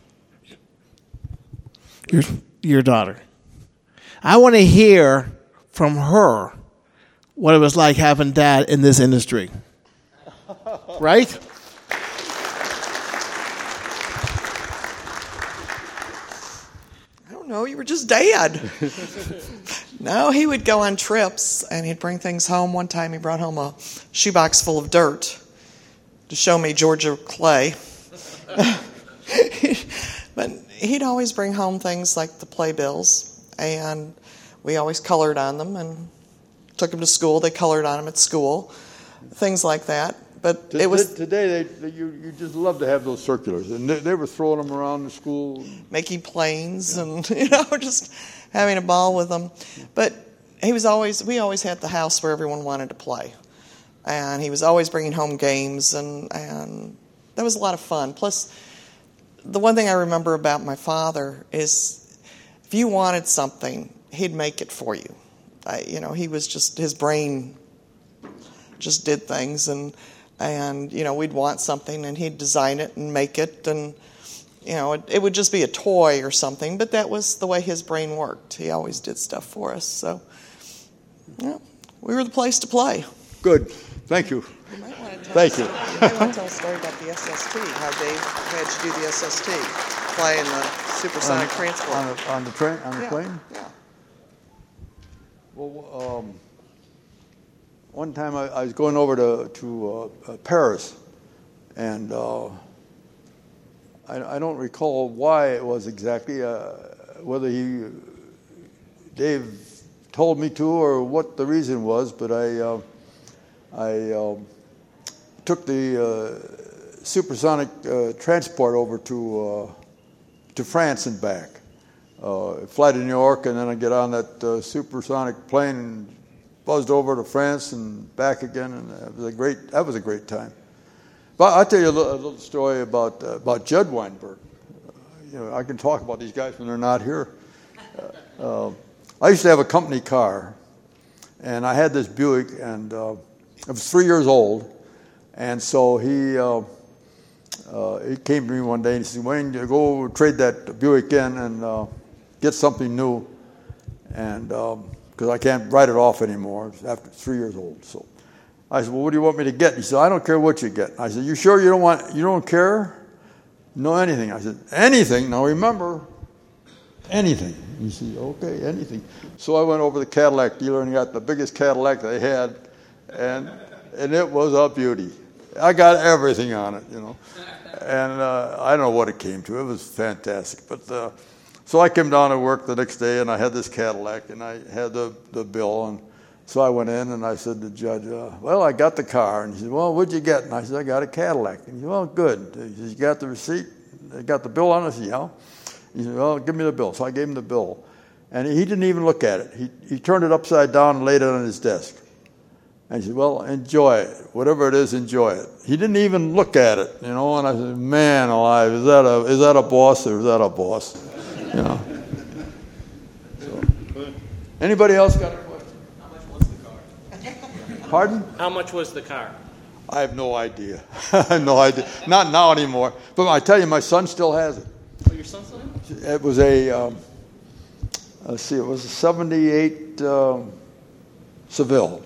Your daughter. I want to hear from her what it was like having Dad in this industry. Right? I don't know. You were just Dad. No, he would go on trips and he'd bring things home. One time he brought home a shoebox full of dirt to show me Georgia clay. But he'd always bring home things like the playbills, and we always colored on them and took them to school. They colored on them at school, things like that. But it was today. You just love to have those circulars, and they were throwing them around the school, making planes, and just having a ball with them. But we always had the house where everyone wanted to play, and he was always bringing home games, and that was a lot of fun. Plus, the one thing I remember about my father is, if you wanted something, he'd make it for you. He was just, his brain just did things, and we'd want something and he'd design it and make it, and it would just be a toy or something, but that was the way his brain worked. He always did stuff for us, so we were the place to play. Good. Thank you. You might want to Thank you. You might want to tell a story about the SST, how Dave had you do the SST, fly in the supersonic transport. On the plane? Yeah. Well, one time I was going over to Paris, and I don't recall why it was exactly, whether Dave told me to or what the reason was, but I took the supersonic transport over to France and back. Fly to New York, and then I get on that supersonic plane and buzzed over to France and back again, and that was a great time. But I'll tell you a little story about Judd Weinberg. I can talk about these guys when they're not here. I used to have a company car, and I had this Buick, and I was 3 years old, and so he came to me one day and he said, "Wayne, go trade that Buick in and get something new," and because I can't write it off anymore after 3 years old. So I said, "Well, what do you want me to get?" He said, "I don't care what you get." I said, "You sure you don't care?" "No, anything." I said, "Anything?" Now remember, anything. He said, okay, anything. So I went over to the Cadillac dealer and got the biggest Cadillac they had, and it was a beauty. I got everything on it, you know. And I don't know what it came to. It was fantastic. But so I came down to work the next day, and I had this Cadillac, and I had the bill. And so I went in, and I said to the judge, well, I got the car. And he said, well, what'd you get? And I said, I got a Cadillac. And he said, well, good. He said, you got the receipt? You got the bill on it? I said, yeah. He said, well, give me the bill. So I gave him the bill. And he didn't even look at it. He turned it upside down and laid it on his desk. And he said, well, enjoy it. Whatever it is, enjoy it. He didn't even look at it, you know. And I said, man alive, is that a boss or is that a boss? You know. So. Anybody else got a question? How much was the car? Pardon? How much was the car? I have no idea. I have no idea. Not now anymore. But I tell you, my son still has it. Oh, your son still has it? It was a, let's see, it was a 78 Seville.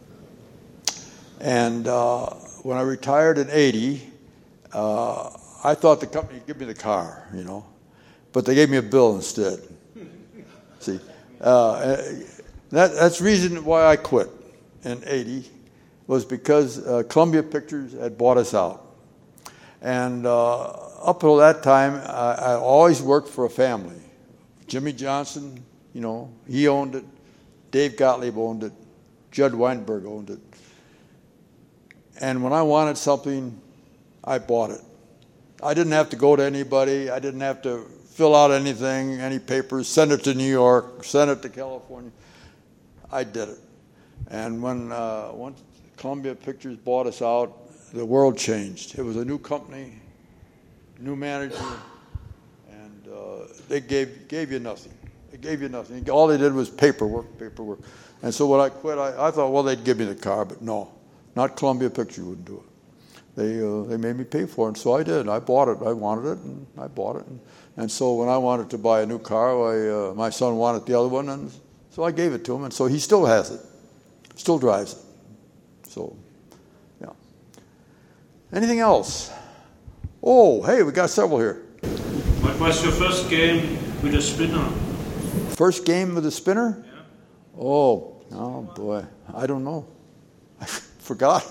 And when I retired in 80, I thought the company would give me the car, you know. But they gave me a bill instead. See, that's the reason why I quit in 80 was because Columbia Pictures had bought us out. And up until that time, I always worked for a family. Jimmy Johnson, you know, he owned it. Dave Gottlieb owned it. Judd Weinberg owned it. And when I wanted something, I bought it. I didn't have to go to anybody. I didn't have to fill out anything, any papers, send it to New York, send it to California. I did it. And when once Columbia Pictures bought us out, the world changed. It was a new company, new manager, and they gave you nothing. They gave you nothing. All they did was paperwork. And so when I quit, I thought, well, they'd give me the car, but no. Not Columbia Pictures wouldn't do it. They made me pay for it, and so I did. I bought it. I wanted it, and I bought it. And so when I wanted to buy a new car, my son wanted the other one, and so I gave it to him, and so he still has it, still drives it. So, yeah. Anything else? Oh, hey, we got several here. What was your first game with a spinner? First game with a spinner? Yeah. Oh boy, I don't know. I forgot.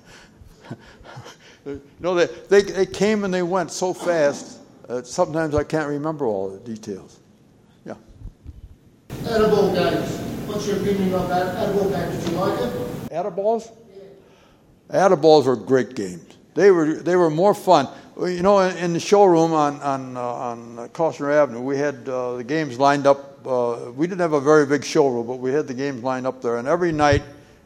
No, they came and they went so fast. Sometimes I can't remember all the details. Yeah. Edible games. What's your opinion on that? Edible games. Did you like it? Edibles? Yeah. Edibles were great games. They were more fun. You know, in the showroom on Costner Avenue, we had the games lined up. We didn't have a very big showroom, but we had the games lined up there. And every night,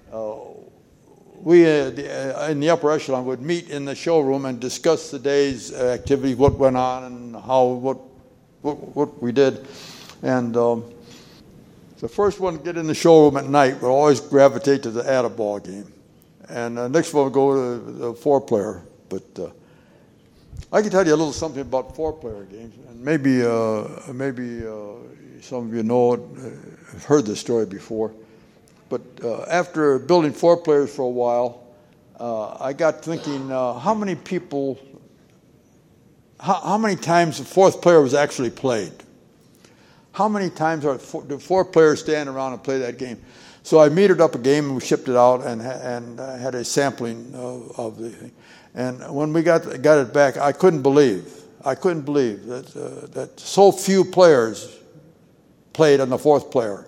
we in the upper echelon would meet in the showroom and discuss the day's activities, what went on, and what we did. And the first one to get in the showroom at night would always gravitate to the Add-A-Ball game, and the next one would go to the 4-player. But I can tell you a little something about 4-player games, and maybe some of you know it, have heard this story before. But after building 4 players for a while, I got thinking, how many times the 4th player was actually played? How many times do 4 players stand around and play that game? So I metered up a game and we shipped it out and had a sampling of the thing. And when we got it back, I couldn't believe that so few players played on the 4th player.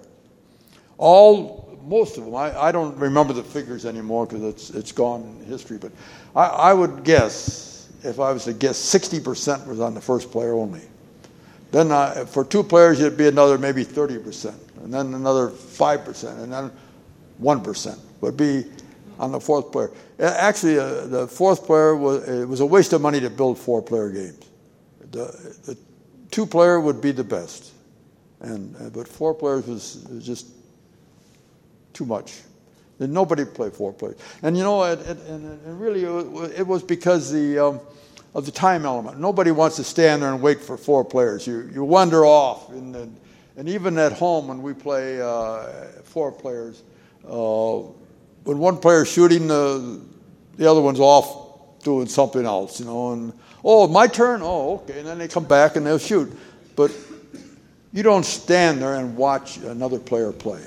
Most of them. I don't remember the figures anymore because it's gone in history. But I would guess, if I was to guess, 60% was on the 1st player only. Then for 2 players, it'd be another maybe 30%, and then another 5%, and then 1% would be on the 4th player. Actually, the 4th player was a waste of money to build 4-player games. The 2-player would be the best, but 4 players was just too much. Then nobody played 4 players, and you know, and really, it was because of the time element. Nobody wants to stand there and wait for 4 players. You wander off, and even at home when we play 4 players, when one player's shooting, the other one's off doing something else, you know. And my turn. Oh, okay. And then they come back and they'll shoot. But you don't stand there and watch another player play.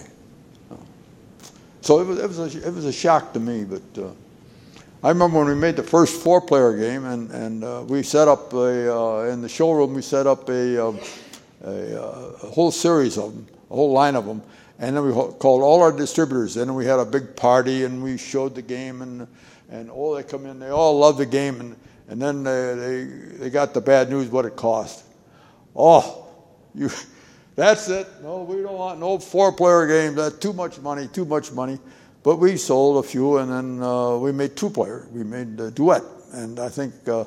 So it was a shock to me. But I remember when we made the first 4-player game, and we set up in the showroom. We set up a whole series of them, a whole line of them, and then we called all our distributors in, and we had a big party, and we showed the game, and they come in, they all loved the game, and then they got the bad news what it cost. Oh, that's it. No, we don't want no 4-player games. That's too much money. But we sold a few, and then we made 2-player. We made a duet, and I think the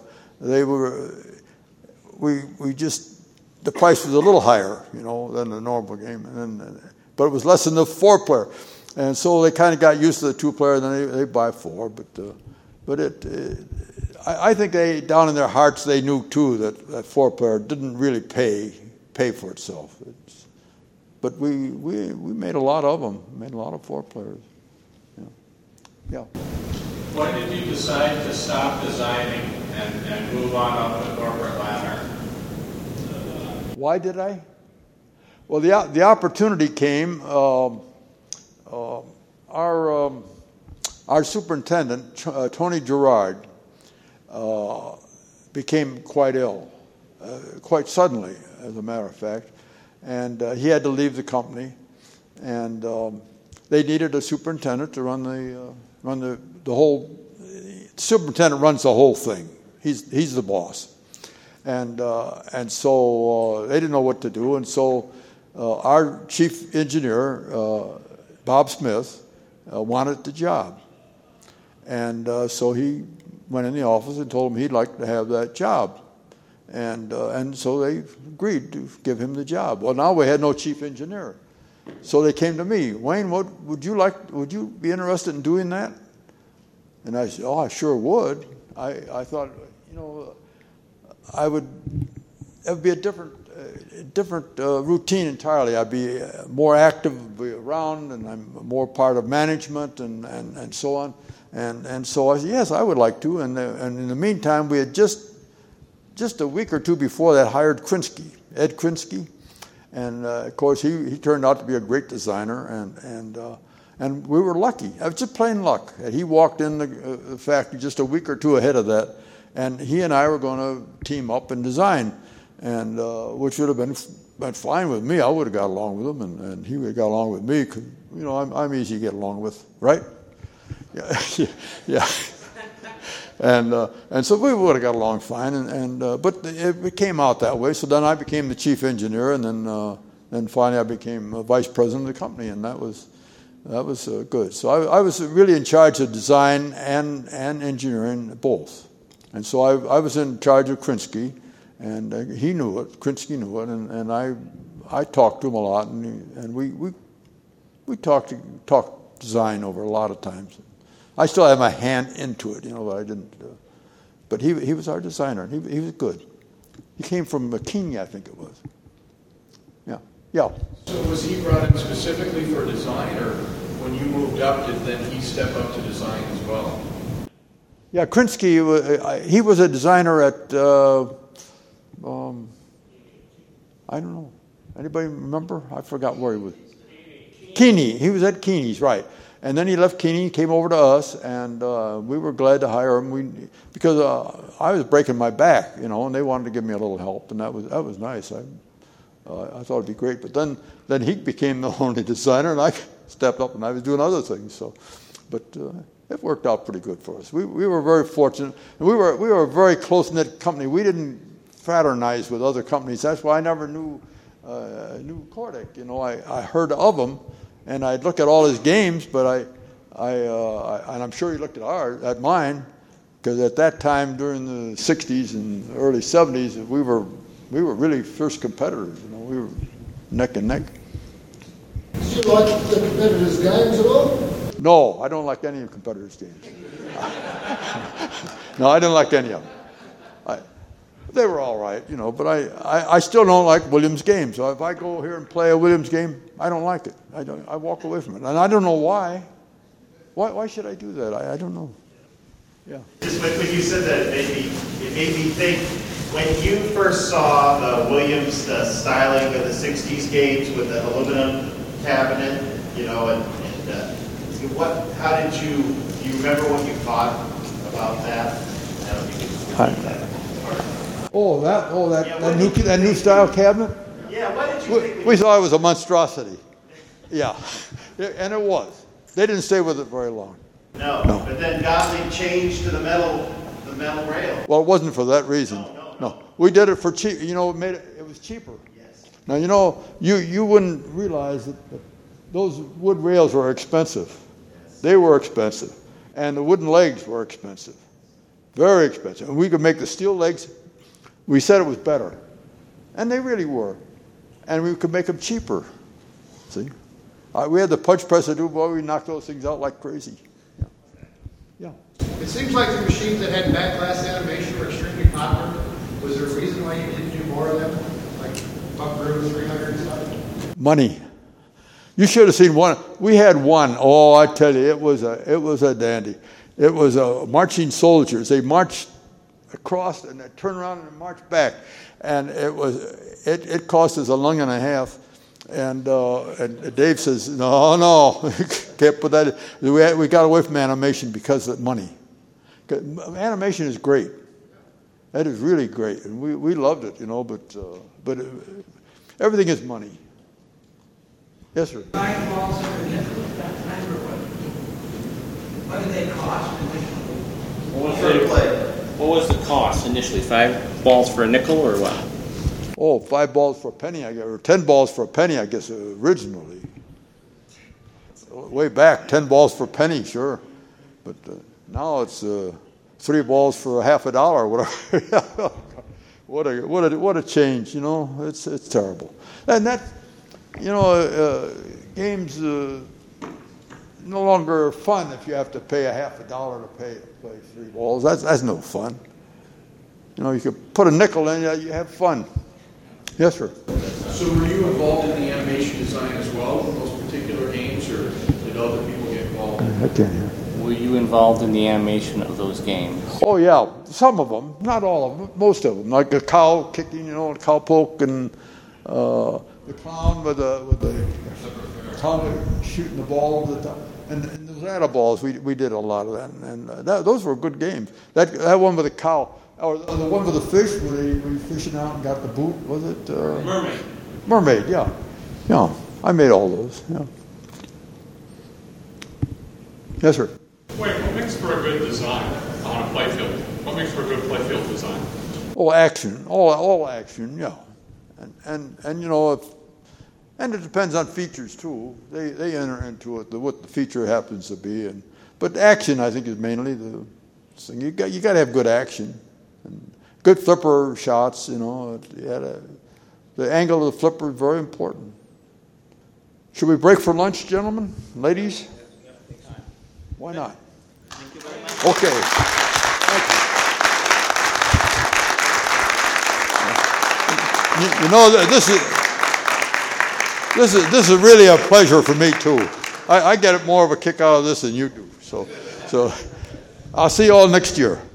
price was a little higher, than the normal game, but it was less than the 4-player, and so they kind of got used to the 2-player, and then they buy 4. But I think they down in their hearts they knew too that 4-player didn't really pay for itself. But we made a lot of them. Made a lot of 4-players. Yeah. When did you decide to stop designing and move on up the corporate ladder? Why did I? Well, the opportunity came. Our superintendent, Tony Gerard, became quite ill, quite suddenly, as a matter of fact, and he had to leave the company, and they needed a superintendent to run the whole. Superintendent runs the whole thing. He's the boss, and so they didn't know what to do, and so our chief engineer, Bob Smith, wanted the job, and so he went in the office and told him he'd like to have that job, and so they agreed to give him the job. Well, now we had no chief engineer, so they came to me. Wayne, would you be interested in doing that? And I said, oh, I sure would. I thought, it would be a different routine entirely. I'd be more active, be around, and I'm more part of management and so on. And so I said, yes, I would like to. And in the meantime, we had just a week or two before that hired Ed Krinsky. And of course, he turned out to be a great designer, and we were lucky. It was just plain luck. He walked in the factory just a week or two ahead of that, and he and I were going to team up and design, and which would have been fine with me. I would have got along with him, and he would have got along with me, because I'm easy to get along with, right? Yeah. And so we would have got along fine, but it came out that way. So then I became the chief engineer, and then finally I became vice president of the company, and that was good. So I was really in charge of design and engineering both, and so I was in charge of Krinsky, and he knew it. Krinsky knew it, and I talked to him a lot, and we talked design over a lot of times. I still have my hand into it, but I didn't. But he was our designer. He was good. He came from McKinney, I think it was. Yeah. So was he brought in specifically for design, or when you moved up, did then he step up to design as well? Yeah, Krinsky, he was a designer at, I don't know. Anybody remember? I forgot where he was. Keeney. He was at Keeney's, right. And then he left Keeney, came over to us, and we were glad to hire him. Because I was breaking my back, and they wanted to give me a little help, and that was nice. I thought it'd be great. But then he became the only designer, and I stepped up, and I was doing other things. But it worked out pretty good for us. We were very fortunate, and we were a very close-knit company. We didn't fraternize with other companies. That's why I never knew Kordak. I heard of him. And I'd look at all his games, but and I'm sure he looked at mine, because at that time during the '60s and early '70s, we were really fierce competitors. We were neck and neck. Did you like the competitors' games at all? No, I don't like any of the competitors' games. No, I didn't like any of them. They were all right, but I still don't like Williams games. So if I go here and play a Williams game, I don't like it. I walk away from it, and I don't know why. Why should I do that? I don't know. Yeah. Just when you said that, it made me think When you first saw the Williams, the styling of the 60s games with the aluminum cabinet, you know, how did do you remember what you thought about that? I don't know if you could that new style cabinet? Yeah, what did you think? We thought it was a monstrosity. Yeah, and it was. They didn't stay with it very long. No. But then Gottlieb changed to the metal rail. Well, it wasn't for that reason. No. We did it for cheap. You know, it was cheaper. Yes. Now, you know, you wouldn't realize that those wood rails were expensive. Yes. They were expensive. And the wooden legs were expensive. Very expensive. And we could make the steel legs. We said it was better. And they really were. And we could make them cheaper. See? We had the punch press to do, boy, we knocked those things out like crazy. Yeah. It seems like the machines that had backglass animation were extremely popular. Was there a reason why you didn't do more of them? Like Buckaroo 300 and stuff? Money. You should have seen one. We had one. Oh, I tell you, it was a dandy. It was marching soldiers. They marched across and they turned around and marched back. And it cost us $1.5 million. And Dave says, no, can't put that in. We got away from animation because of money. Animation is great. That is really great. And we loved it, you know, but everything is money. Yes, sir. 5 balls for a nickel at that time, or what did they cost? What was the cost initially? 5 balls for a nickel or what? Oh, 5 balls for a penny, I guess, or 10 balls for a penny, I guess, originally. Way back, 10 balls for a penny, sure. But now it's 3 balls for $0.50 or whatever. What a change, you know. It's terrible. And that, you know, games no longer fun if you have to pay $0.50 to play 3 balls. That's no fun. You know, you could put a nickel in, you have fun. Yes, sir. So were you involved in the animation design as well in those particular games, or did other people get involved? I can't hear. Were you involved in the animation of those games? Oh, yeah. Some of them. Not all of them. Most of them. Like a cow kicking, you know, a cow poke, and the clown with the clown shooting the ball over the top. And those Atta balls, we did a lot of that. And those were good games. That one with the cow. Or the one with the fish, were you fishing out and got the boot? Was it? Mermaid. Mermaid, yeah. Yeah, I made all those, yeah. Yes, sir. Wait, what makes for a good design on a playfield? What makes for a good playfield design? Oh, action. All action, yeah. And you know, and it depends on features, too. They enter into it, what the feature happens to be. But action, I think, is mainly the thing. You got to have good action. And good flipper shots, you know. The angle of the flipper is very important. Should we break for lunch, gentlemen, ladies? Why not? Thank you very much. Okay. You know, this is really a pleasure for me too. I get more of a kick out of this than you do. So I'll see you all next year.